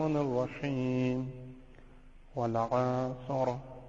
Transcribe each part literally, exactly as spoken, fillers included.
الرحيم والعصر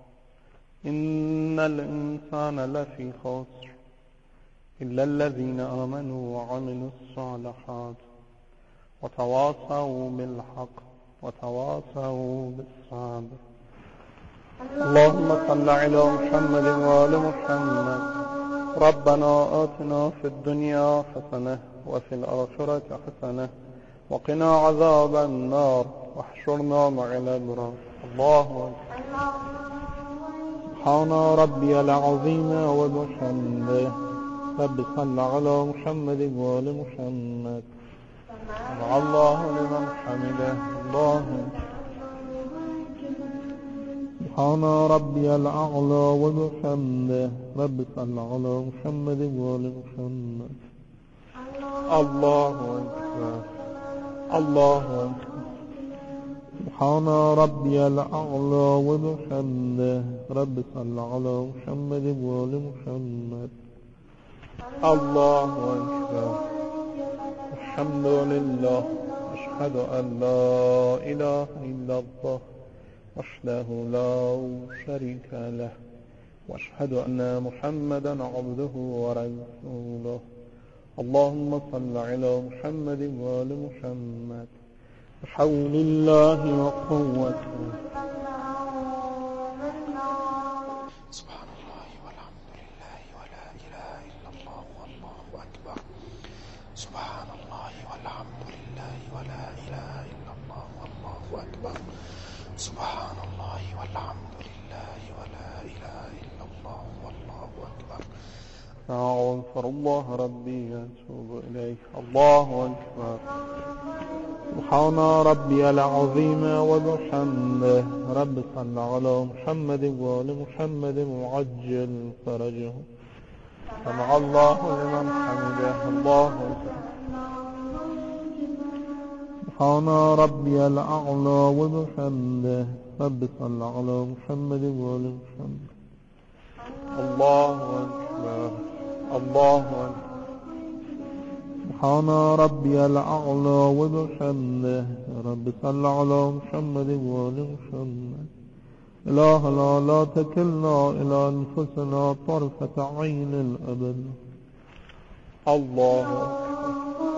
إن الإنسان لفي خسر إلا الذين آمنوا وعملوا الصالحات وتواصوا بالحق وتواصوا بالصبر. اللهم صل على محمد وآل محمد. ربنا آتنا في الدنيا حسنة وفي الآخرة حسنة وقنا عذاب النار واحشرنا مع الأبرار. الله أكبر. سبحان ربي العظيم وبحمده. رب صل على محمد وآل محمد. سمع الله لمن حمده. الله سبحان ربي الأعلى وبحمده. رب صل على محمد وآل محمد. الله أكبر. الله أكبر. سبحان ربي الأعلى وبحمده. رب صل على محمد وآل محمد. الله أكبر. الحمد لله. أشهد أن لا إله إلا الله وحده لا شريك له وأشهد أن محمدا عبده ورسوله. اللهم صل على محمد وآل محمد. بحول الله وقوته. سبحان الله والحمد لله ولا إله إلا الله والله أكبر. سبحان الله والحمد لله ولا إله إلا الله والله أكبر. سبحان الله والحمد لله ولا إله إلا الله والله أكبر. أستغفر الله ربي وأتوب إليه. الله أكبر. سبحان ربي العظيم وبحمده. رب صل على محمد وآل محمد وعجل فرجه. سمع الله لمن حمده. الله أكبر. سبحان ربي الأعلى وبحمده. رب صل على محمد وآل محمد. الله أكبر. الله أكبر. سبحان ربي الأعلى وبحمده. رب صل على محمد وآل محمد. إلهنا لا تكلنا إلى أنفسنا طرفة عين الأبد. الله أكبر.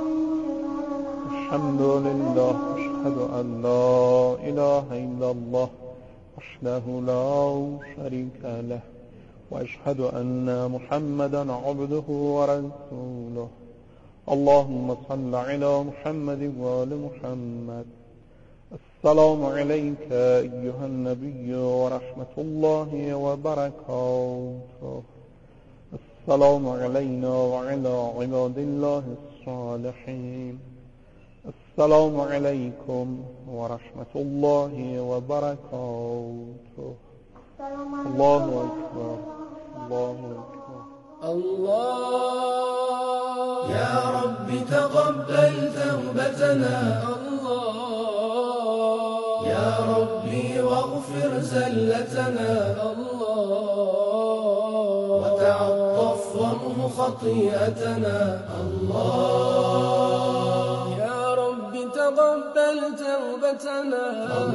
الحمد لله. أشهد أن لا إله إلا الله وحده لا شريك له وأشهد أن محمدا عبده ورسوله. اللهم صل على محمد وآل محمد. السلام عليك أيها النبي ورحمة الله وبركاته. السلام علينا وعلى عباد الله الصالحين. السلام عليكم ورحمة الله وبركاته. الله أكبر. الله أكبر. الله يا رب تقبل توبتنا. الله يا ربي واغفر زلتنا. الله وتعطف وامه خطيئتنا. الله يا رب تقبل توبتنا.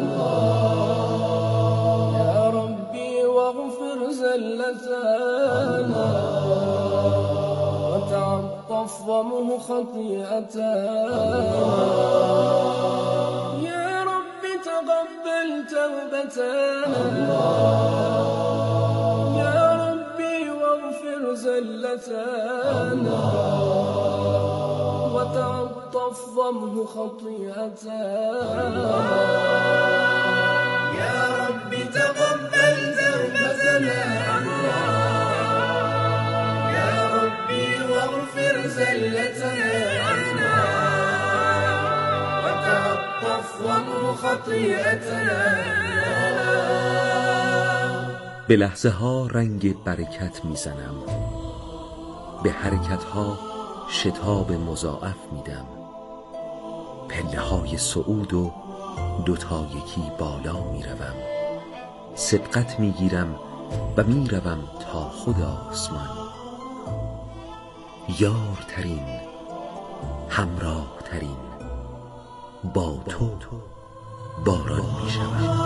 الله يا ربي واغفر زلتنا. وتعطف وامه خطيئتنا. يا رب تقبل توبتنا. يا ربي واغفر زلتنا. وتعطف وامه خطيئتنا. يا رب تقبل توبتنا. يا ربي واغفر زلتنا. وتعطف وامه خطيئتنا. به لحظه ها رنگ برکت میزنم، به حرکت ها شتاب مضاعف میدم. پله های صعود و دوتا یکی بالا میروم. سبقت میگیرم و میروم تا خود آسمان. یارترین، همراه ترین، با تو باران می شود.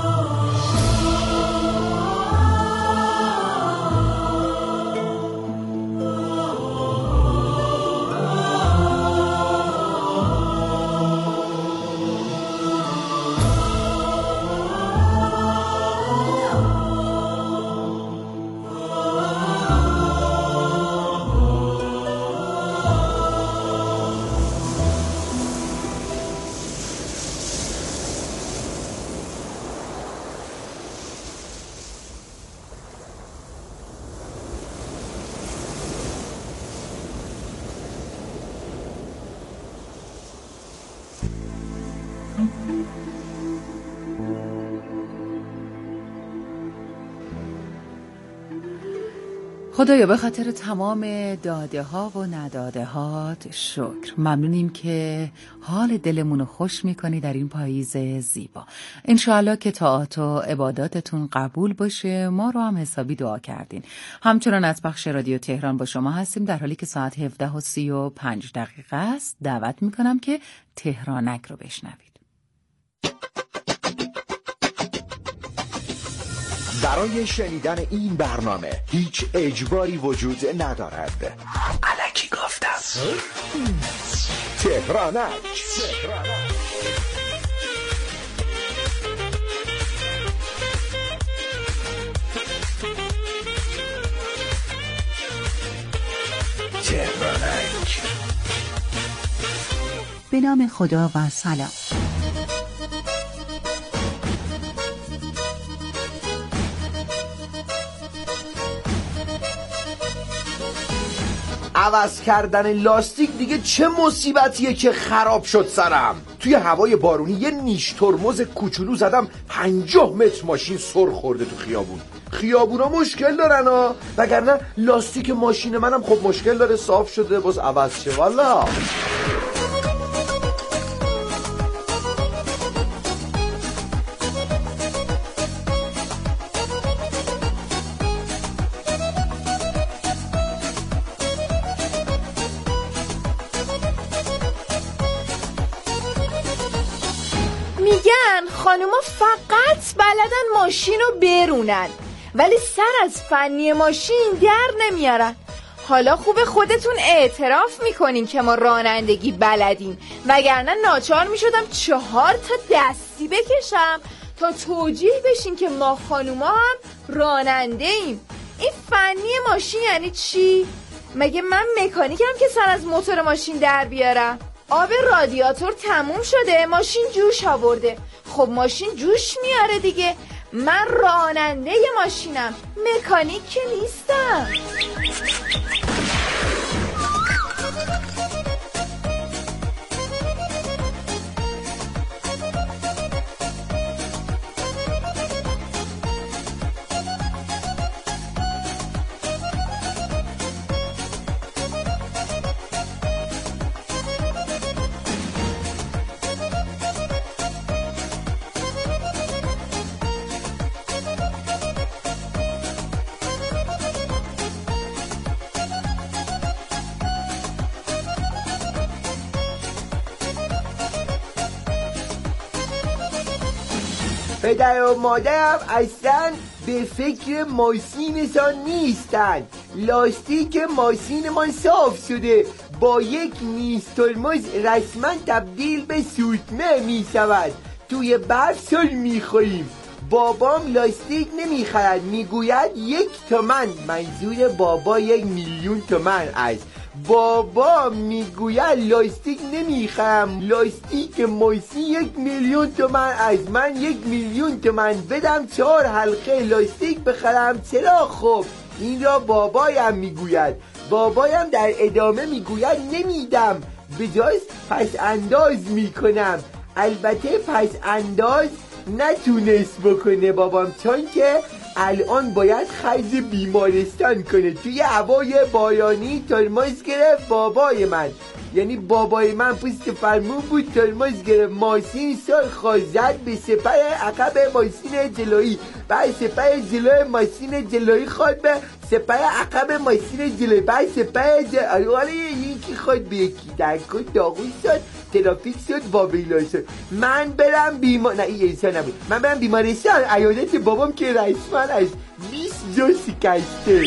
خدایا به خاطر تمام داده ها و نداده هات شکر. ممنونیم که حال دلمون رو خوش میکنی در این پاییز زیبا. انشاءالله که طاعات و عباداتتون قبول باشه. ما رو هم حسابی دعا کردین. همچنان از بخش رادیو تهران با شما هستیم در حالی که ساعت هفده و سی و پنج دقیقه است. دعوت میکنم که تهرانک رو بشنوید. برای شنیدن این برنامه هیچ اجباری وجود ندارد. الکی گفتم. تهرانک. تهرانک. به نام خدا و سلام. عوض کردن لاستیک دیگه چه مصیبتیه که خراب شد سرم. توی هوای بارونی یه نیش ترمز کوچولو زدم پنجاه متر ماشین سر خورده تو خیابون. خیابونا مشکل دارن ها، وگرنه لاستیک ماشین منم خب مشکل داره، صاف شده باز عوض شه. والا خانوما فقط بلدن ماشین رو برونن ولی سر از فنی ماشین در نمیارن. حالا خوبه خودتون اعتراف میکنین که ما رانندگی بلدیم، وگرنه ناچار میشدم چهار تا دستی بکشم تا توجیه بشین که ما خانوما هم راننده ایم. این فنی ماشین یعنی چی؟ مگه من مکانیکم که سر از موتور ماشین در بیارم؟ آب رادیاتور تموم شده، ماشین جوش آورده. خب ماشین جوش میاره دیگه. من راننده ماشینم، مکانیک که نیستم. پدر و مادرم اصلا به فکر ماشینشان نیستن. لاستیک ماشینمان صاف شده، با یک نیز ترمز رسما تبدیل به سوتمه می شود. توی برف سل می خوریم. بابام لاستیک نمی خرد، می گوید یک تومن. منظور بابا یک میلیون تومن است. بابا میگوید لاستیک نمیخرم، لاستیک ماشین یک میلیون تومن است. من یک میلیون تومن بدم چهار حلقه لاستیک بخرم چرا؟ خب این را بابایم میگوید. بابایم در ادامه میگوید نمیدم، به جاش پس انداز میکنم. البته پس انداز نتونست بکنه بابام، چون که الان باید خرج بیمارستان کنه. توی هوای بارانی ترمز گرفت بابای من، یعنی بابای من پشت فرمون بود، ترمز گرفت، ماشین سال خوازد به سپر عقب ماشین جلویی، بعد سپر جلوی ماشین جلویی خورد به سپر عقب ماشین جلویی، بعد سپر جلویی یکی خورد به یکی، در کل داغون شد. ترافیک شد واویلا شد. من برم بیمار نه این انسان نبود، من برم بیمارستان عیادت بابام که رسما از بیست جا شکسته.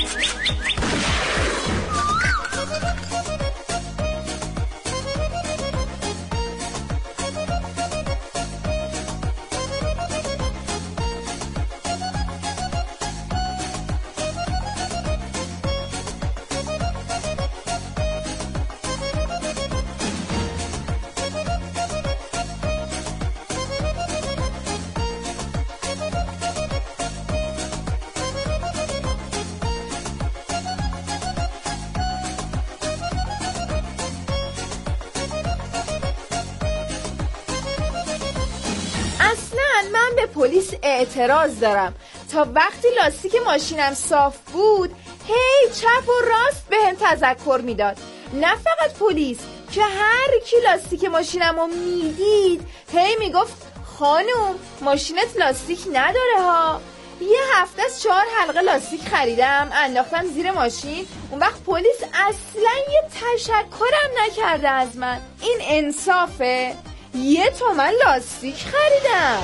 پلیس اعتراض دارم. تا وقتی لاستیک ماشینم صاف بود هی چپ و راست به هم تذکر میداد. نه فقط پلیس که هر کی لاستیک ماشینم رو میدید هی میگفت خانوم ماشینت لاستیک نداره ها. یه هفته از چهار حلقه لاستیک خریدم انداختم زیر ماشین، اون وقت پلیس اصلا یه تشکرم نکرده از من. این انصافه؟ یه تومن لاستیک خریدم.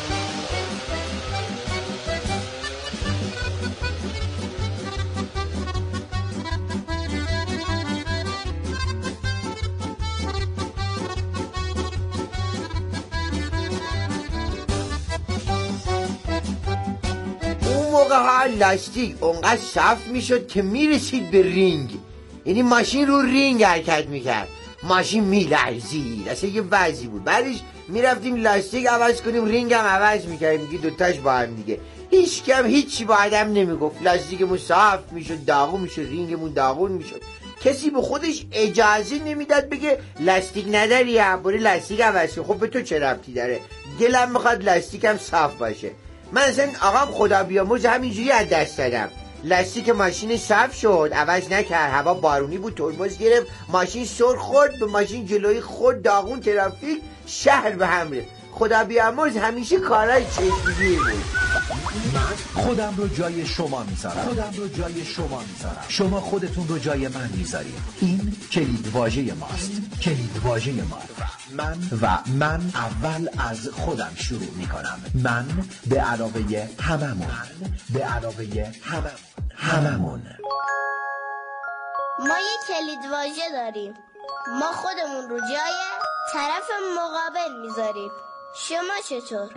موقع ها لاستیک اونقدر صف میشد که میرسید به رینگ، یعنی ماشین رو رینگ حرکت میکرد، ماشین میلرزید، اصلا یه وضعی بود. بعدش میرفتیم لاستیک عوض کنیم، رینگ هم عوض میکردیم دیگه، دوتاش با هم دیگه. هیچ کم هیچی با آدم نمیگفت، لاستیکمون صاف میشد، داغون میشد، رینگمون داغون میشد. کسی به خودش اجازه نمیداد بگه لاستیک نداری یا برای لاستیک عوض کن. خب به تو چه ربطی داره؟ دلم میخواد لاستیکم صاف باشه. من اصلا آقام خدا بیامرز همینجوری از دست دادم. لاستیک ماشین صاف شد، عوض نکرد، هوا بارونی بود، ترمز گرفت، ماشین سر خورد به ماشین جلوی خود، داغون، ترافیک، شهر به هم ریخت. خدا بیامرز همیشه کارهای چشمگیر بود. من خودم رو جای شما میذارم، خودم رو جای شما میذارم، شما خودتون رو جای من میذارید. این کلید واژه ماست، کلید واژه ما. من و من اول از خودم شروع میکنم. من به علاوه هممون، به علاوه هممون، هممون. ما یک کلید واژه داریم، ما خودمون رو جای طرف مقابل میذاریم. شما چطور؟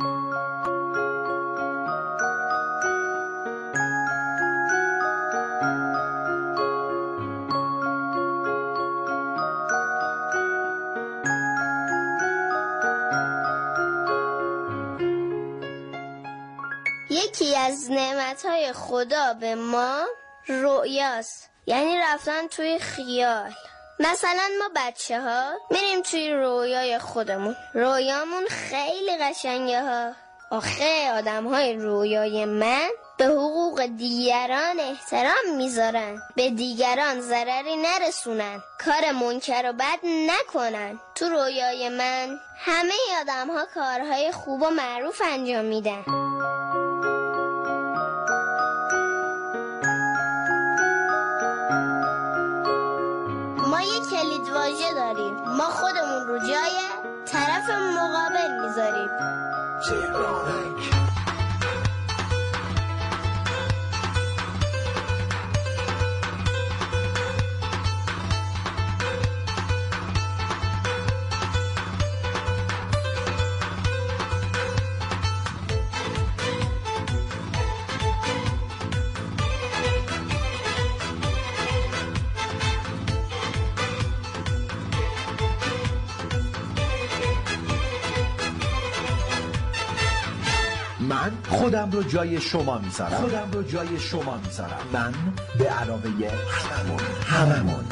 یکی از نعمتهای خدا به ما رؤیاست، یعنی رفتن توی خیال. مثلا ما بچه ها میریم توی رویای خودمون، رویامون خیلی قشنگه ها. آخه آدم های رویای من به حقوق دیگران احترام میذارن، به دیگران ضرری نرسونن، کار منکر و بد نکنن. تو رویای من همه آدم ها کارهای خوب و معروف انجام میدن. ما یک کلید واژه داریم، ما خودمون رو جای طرف مقابل میذاریم. من خودم رو جای شما میذارم، خودم رو جای شما میذارم. من به علاوه هممون، هممون.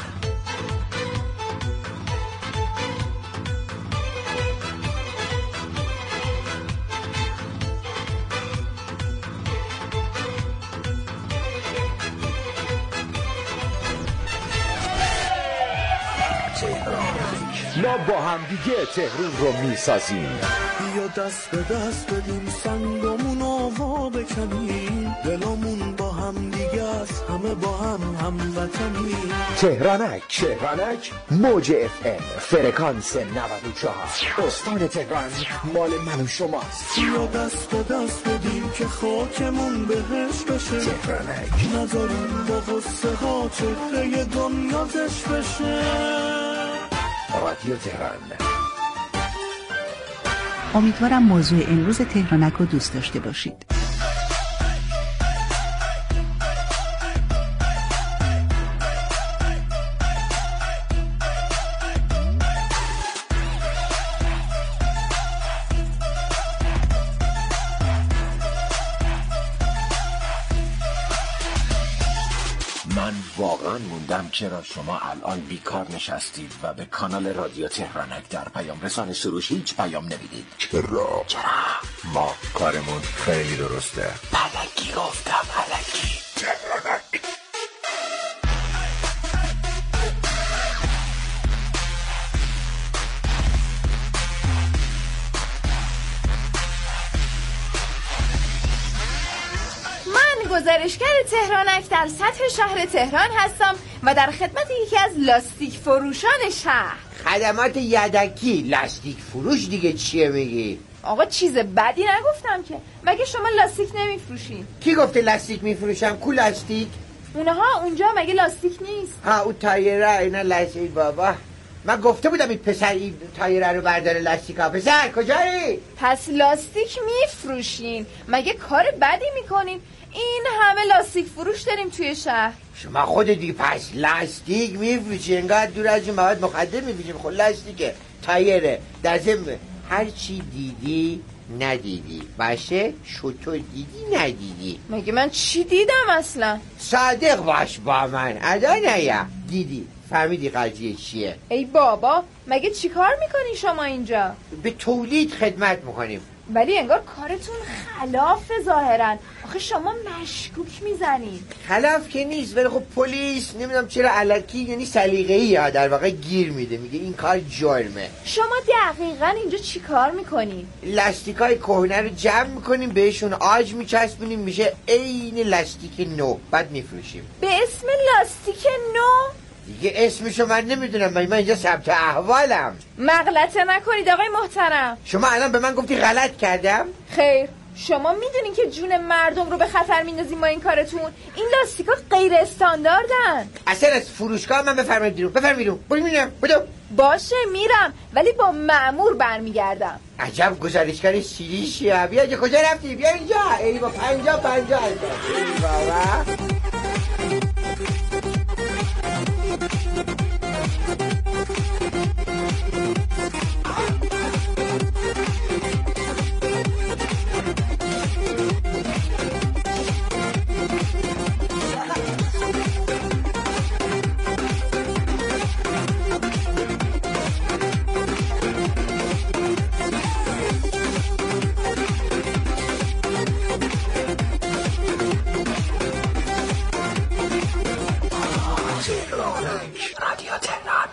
تهران ما با هم دیگه تهرون رو میسازیم. بیا دست به دست بدیم سنگامون آوا بکنیم، دلامون با هم دیگه است، همه با هم هموطنیم. تهرانک تهرانک موج اف ام فرکانس نود و چهار. استان تهران مال من و شماست. بیا دست به دست بدیم که خاکمون بهش بشه، تهرانک نذاریم با غصه ها چهره دنیا زش بشه. رادیو تهران. امیدوارم موضوع امروز تهرانک رو دوست داشته باشید. من واقعا موندم چرا شما الان بیکار نشستید و به کانال رادیو تهرانک در پیام رسان سروش هیچ پیام نمیدید. چرا؟ چرا؟ ما کارمون خیلی درسته. پلکی گفتم پلکی. تهرانک. گزارشگر تهرانک در سطح شهر تهران هستم و در خدمت یکی از لاستیک فروشان شهر. خدمات یدکی لاستیک فروش دیگه چیه میگی؟ آقا چیز بدی نگفتم که. مگه شما لاستیک نمیفروشین؟ کی گفته لاستیک میفروشم؟ کو لاستیک؟ اونها اونجا مگه لاستیک نیست؟ ها اون تایره اینا لاستیک. بابا من گفته بودم این پسر این تایره رو برداره لاستیکا. پسر کجایی؟ پس لاستیک میفروشین؟ مگه کار بدی میکنین؟ این همه لاستیک فروش داریم توی شهر. شما خود دیگه پس لاستیک میفروشی؟ انقدر دور از این مواد مخدر میفروشیم. خب لاستیکه، تایره، در ضمن هر چی دیدی ندیدی باشه، شطور دیدی ندیدی. مگه من چی دیدم اصلا؟ صادق باش با من. ادا نیا دیدی فهمیدی قضیه چیه؟ ای بابا مگه چی کار میکنی شما اینجا؟ به تولید خدمت میکنیم. ولی انگار کارتون خلاف ظاهرا. آخه شما مشکوک میزنید. خلاف که نیست، ولی خب پلیس نمیدونم چرا الکی یعنی سلیقه‌ای ها در واقع گیر میده، میگه این کار جرمه. شما دقیقاً اینجا چی کار میکنین؟ لاستیکای کهنه رو جمع میکنیم، بهشون آج میچسبونیم، میشه عین لاستیک نو، بعد میفروشیم. به اسم لاستیک نو؟ دیگه اسمشو من نمیدونم، من اینجا ثبت احوالم. مغلطه نکنید آقای محترم. شما الان به من گفتی غلط کردم؟ خیر، شما میدونین که جون مردم رو به خطر میندازین با این کارتون. این لاستیکا غیر استانداردن. اصلا از فروشگاه من بفرمایید بیرون. بفرمایید بیرون. برو میرم. بدو. باشه میرم، ولی با مأمور برمیگردم. عجب گزارشگر سیریشیه. بیا اینجا. کجا رفتی؟ بیا اینجا. ای با پنجا پنجا بابا. رادیو تهران.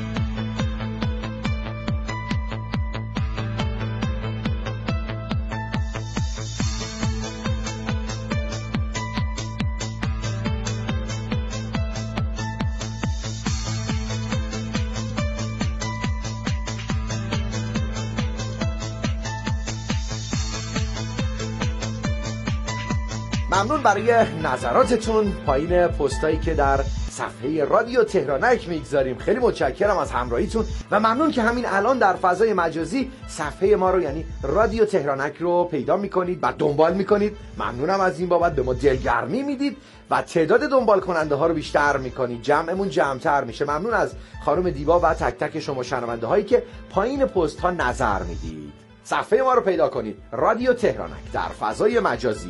ممنون برای نظراتتون پایین پستایی که در صفحه رادیو تهرانک میگذاریم. خیلی متشکرم از همراهیتون و ممنون که همین الان در فضای مجازی صفحه ما رو یعنی رادیو تهرانک رو پیدا میکنید و دنبال میکنید. ممنونم از این بابت، به ما دلگرمی میدید و تعداد دنبال کننده ها رو بیشتر میکنید، جمعمون جمعتر میشه. ممنون از خانم دیبا و تک تک شما شنونده هایی که پایین پست ها نظر میدید. صفحه ما رو پیدا کنید، رادیو تهرانک در فضای مجازی.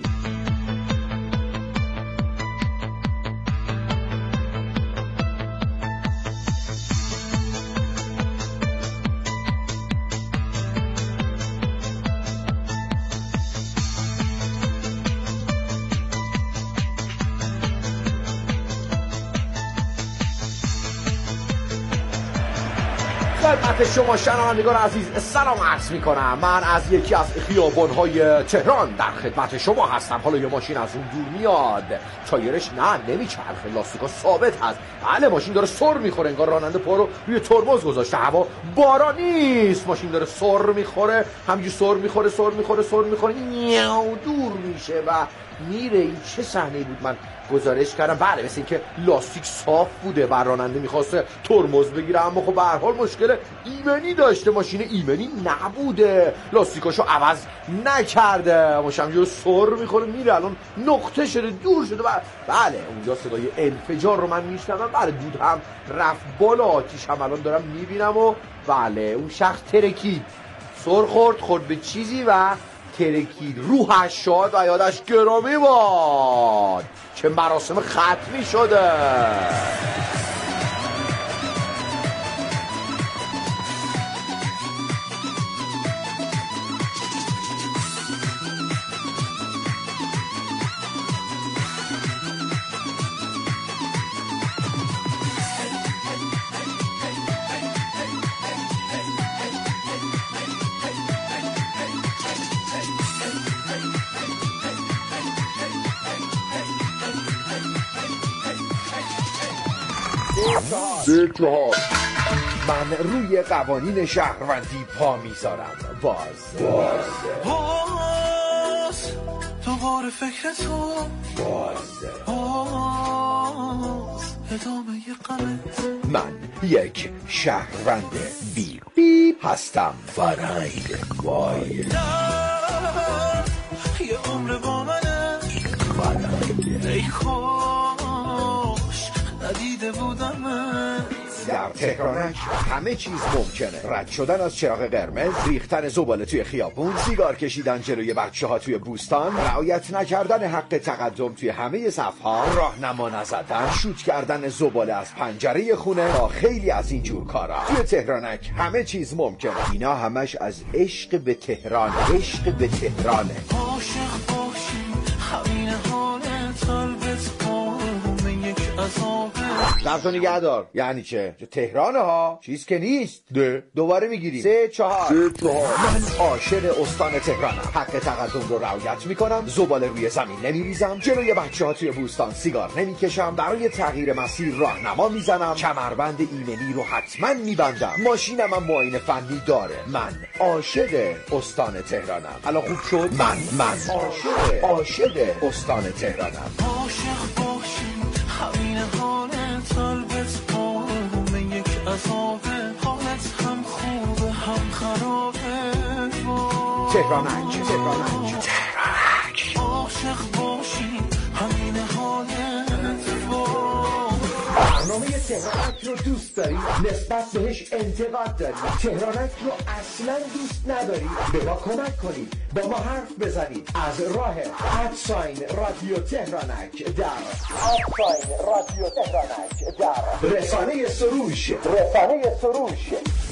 خدمت شما شنوندگان عزیز سلام عرض میکنم. من از یکی از خیابان‌های تهران در خدمت شما هستم. حالا یه ماشین از اون دور میاد، تایرش نه نمیچرخه، لاستیکا ثابت هست. بله ماشین داره سر میخوره، انگار راننده پا رو روی ترمز گذاشته. هوا باران نیست، ماشین داره سر میخوره، همینجوری سر میخوره سر میخوره سر میخوره نیاو دور میشه و میره. این چه صحنه‌ای بود؟ من گزارش کردم. بله مثل این که لاستیک صاف بوده و راننده میخواسته ترمز بگیره، اما خب به هر حال مشکل ایمنی داشته، ماشین ایمنی نبوده، لاستیکاشو عوض نکرده، ماشین جو سر میخوره میره. الان نقطه شده، دور شده و بله اونجا صدای انفجار رو من میشنوم. بله دود هم رفت بالا، آتیش هم الان دارم میبینم و بله اون شخص ترکید، سر خورد خورد به چیزی و ترکید. روحش شاد و یادش گرامی باد. چه مراسم ختمی شده. من روی قوانین شهروندی پا میذارم. باز باز باز دوباره فکر تو، باز باز ادامه غمت. من یک شهروند بی بی هستم. فرهنگ وای یه عمر با منه فرهنگ. ای کاش ندیده بودم. در تهرانک همه چیز ممکنه. رد شدن از چراغ قرمز، ریختن زباله توی خیابون، سیگار کشیدن جلوی بچه ها توی بوستان، رعایت نکردن حق تقدم توی همه صف‌ها، راهنما نزدن، شوت کردن زباله از پنجره خونه تا خیلی از این جور کارا. توی تهرانک همه چیز ممکنه. اینا همش از عشق به تهران. عشق به تهرانه. عاشق باشیم همین حالت، قلبت قوم یک عذابه. لفظو نگه دار. یعنی چه؟ تهرانه ها، چیز که نیست. ده دوباره میگیریم. سه چهار سه چهار من عاشق استان تهرانم. حق تقدم رو رعایت میکنم، زباله روی زمین نمیریزم، جلوی بچه ها توی بوستان سیگار نمیکشم، برای تغییر مسیر راهنما میزنم، کمربند ایمنی رو حتما میبندم، ماشینم هم معاینه فنی داره. من عاشق استان تهرانم. الان خوب شد؟ من من عاشق عاشق استان تهرانم. عاشق باشیم همین حالت، قلبت قوم یک عذابه. حالت هم خوبه هم خرابه. تهرانک تهرانک تهرانک. عاشق باشیم همین حالت. برنامه تهرانک رو دوست داری؟ نسبت بهش انتقاد داری؟ تهرانک رو اصلا دوست نداری؟ به ما کمک کنید، با ما حرف بزنید از راه ادساین رادیو تهرانک در ادساین رادیو تهرانک در رسانه سروش رسانه سروش.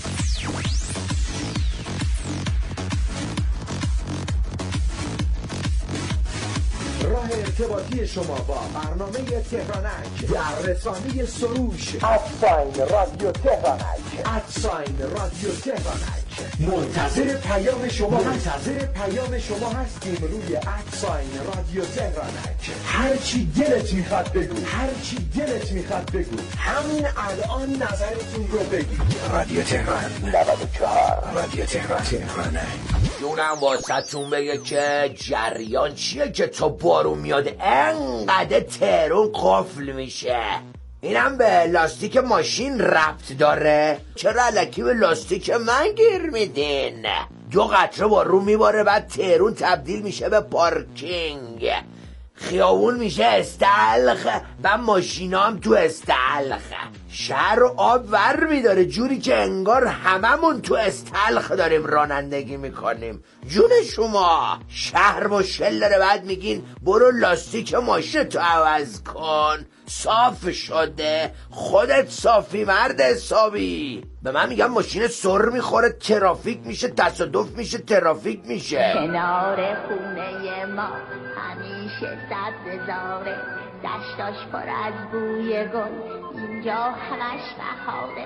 راه ارتباطی شما با برنامه تهرانک در رسانه سروش ادساین رادیو تهرانک ادساین رادیو تهرانک. منتظر پیام شما منتظر پیام شما هستیم روی ادساین رادیو تهرانک. هر چی دلت میخواد بگو، هر چی دلت میخواد بگو، همین الان نظرتون رو بگید. رادیو تهران نود و چهار رادیو تهران تهرانه. جونم واسهتون بگه که جریان چیه که تا بارون میاد انقدر تهران قفل میشه. اینم به لاستیک ماشین ربط داره؟ چرا الکی به لاستیک من گیر میدین؟ دو قطره بارون میباره بعد تهران تبدیل میشه به پارکینگ، خیابون میشه استلخ و ماشینا هم تو استلخ. شهر رو آب ور میداره جوری که انگار هممون تو استلخ داریم رانندگی میکنیم. جون شما شهر مشکل داره بعد میگین برو لاستیک ماشین تو عوض کن. صاف شده، خودت صافی مرد حسابی. به من میگم ماشین سر میخوره ترافیک میشه، تصادف میشه ترافیک میشه. کنار خونه ما همیشه سبززاره، دشتاش پر از بوی گل، اینجا همش بهاره.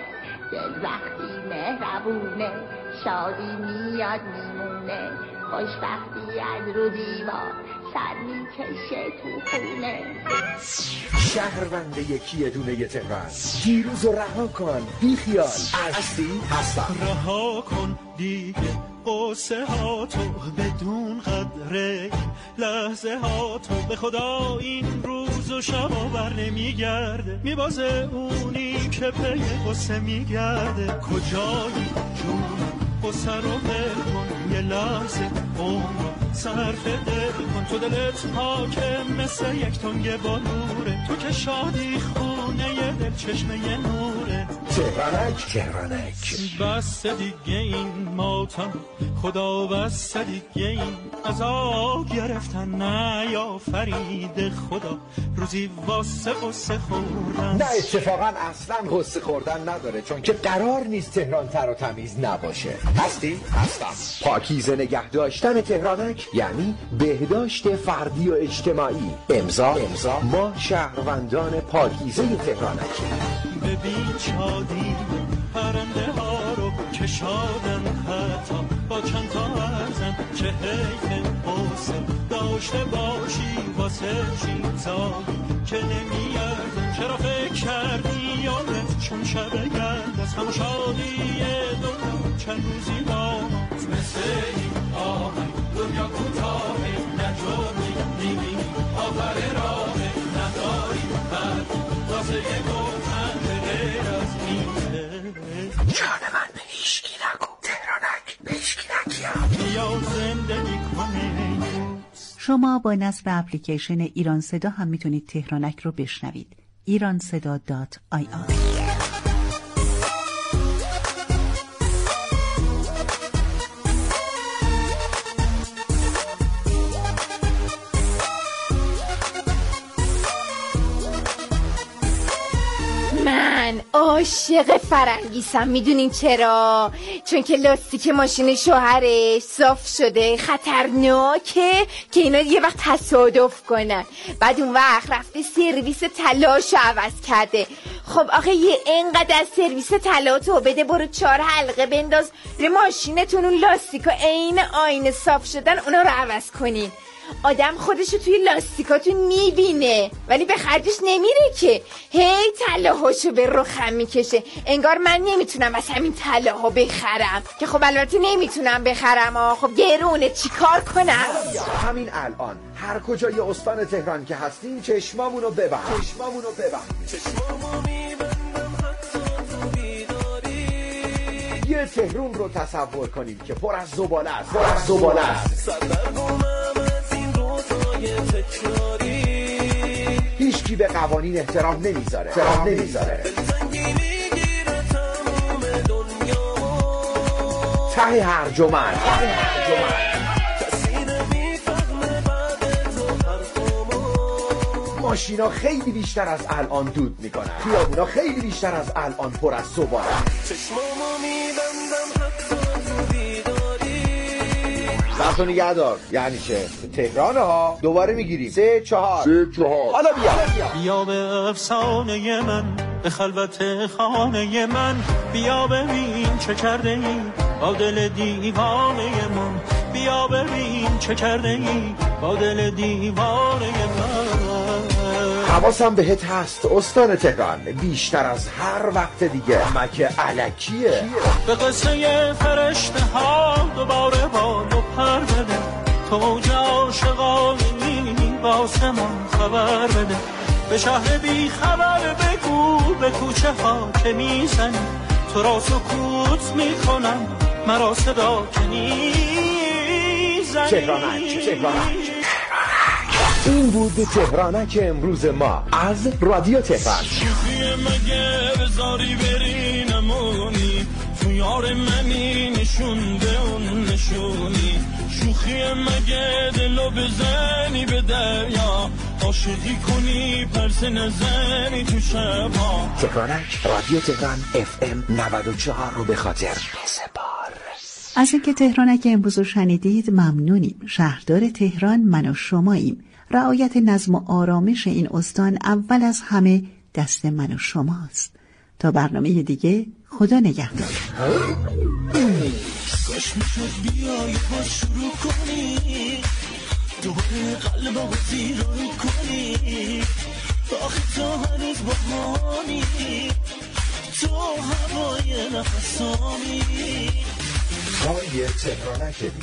دل وقتی مهربونه شادی میاد میمونه خوشبختی از رو دیوار سر میکشه تو خونه شهرونده یکی دونه تهران دیروز رو رها کن بی خیال هستی هستم رها کن دیگه قصه ها تو بدون قدره لحظه ها تو به خدا این روز و شبا بر نمیگرده میبازه اونی که پی قصه میگرده کجایی جون قصه رو ول کن یه لحظه عمر صرف دل کن تو دلت حاکم مثل یک تنگ با نوره تو که شادی خونه یه دل چشمه یه نوره تهرانک تهرانک بس دیگه این ماتم خدا بس دیگه این عذاب گرفتن نه یا فرید خدا روزی واسه قصه خوردن نه اتفاقا اصلا قصه خوردن نداره چون که قرار نیست تهران تر و تمیز نباشه هستی؟ هستم پاکیزه نگه داشتن تهرانک یعنی بهداشت فردی و اجتماعی امضا امضا ما شهروندان پاکیزه تهرانک ببین شادی پرنده ها رو کشادن حتی با چند تا ارزن چه حیف قصه داشته باشی واسه چیزایی که نمیارزن چرا فکر کردی یادت چون شب گرد از همون شادی دنیا چند روزی داماز مثل این آهنگ دنیا کوتاهه نه جرمی نیمی آخر راهه نداری بر واسه یه گفتن غیر از میزه جان من به هیشکی نگو تهرانک به هیشکی نگیم یا زندگی کنه شما با نصب اپلیکیشن ایران صدا هم میتونید تهرانک رو بشنوید. ایران صدا دات آی آر من عاشق فرنگیسم. میدونین چرا؟ چون که لاستیک ماشین شوهرش صاف شده خطرناکه که اینا یه وقت تصادف کنن بعد اون وقت رفته سرویس طلاشو عوض کرده. خب آخه یه اینقدر از سرویس طلا تو بده برو چهار حلقه بنداز روی ماشینتون اون لاستیکا عین آینه صاف شدن اونا رو عوض کنین. آدم خودشو توی لاستیکاتون میبینه ولی به خرجش نمیره که هی طلاهاشو به رخم میکشه. انگار من نمیتونم از همین طلاها بخرم که خب البته نمیتونم بخرم ها. خب گرونه چی کار کنم؟ همین الان هر کجای استان تهران که هستین چشمامونو ببند چشمامونو ببند چشمامو میبندم حتی تو بیداری یه تهرون رو تصور کنید که پر از زباله است پر از زباله است هیچ کی به قوانین احترام نمیذاره احترام نمیذاره ته هرج و مرج ماشینا خیلی بیشتر از الان دود میکنن خیابونا خیلی بیشتر از الان پر از زباله چشمامو میبندم حتی تو بیداری دستو نگه دار یعنی چه؟ تهران ها دوباره میگیریم سه چهار سه چهار حالا بیا بیا به افسانه من به خلوت خانه من بیا ببین چه کرده ای با دل دیوانه من بیا ببین چه کرده ای با دل دیوانه من حواسم بهت هست استان تهران بیشتر از هر وقت دیگه مکه الکیه به قصه فرشته ها دوباره بالو پر بده تو جا عاشقانی با آسمان خبر بده به شهر بی خبر بگو به کوچه ها که میزنی تو را سکوت میکنم مرا صدا که نیزنی تهرانک تهرانک این بود تهرانک امروز ما از رادیو تهران. شوخی مگه بذاری بری نمونی تو یار منی نشونده اون نشونی شوخی مگه دلو بزنی به دریا عاشقی کنی پرس نزنی تو شبا تهرانک رادیو تهران اف ام نود و چهار رو به خاطر بسپار. از اینکه تهرانک امروز رو شنیدید ممنونیم. شهردار تهران من و شماییم. رعایت نظم و آرامش این استان اول از همه دست من و شماست. تا برنامه دیگه، خدا نگهدار. کاش میشد بیای با شروع کنی دوباره قلبمو زیرایی کنی آخه تو هنوز بهانی تو هوای نفسانی های تهرانک